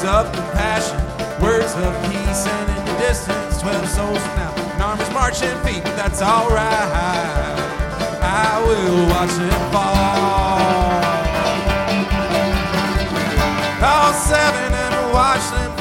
of compassion, words of peace, and in the distance, 12 souls from now, an army's marching feet, but that's alright. I will watch them fall. All seven and watch them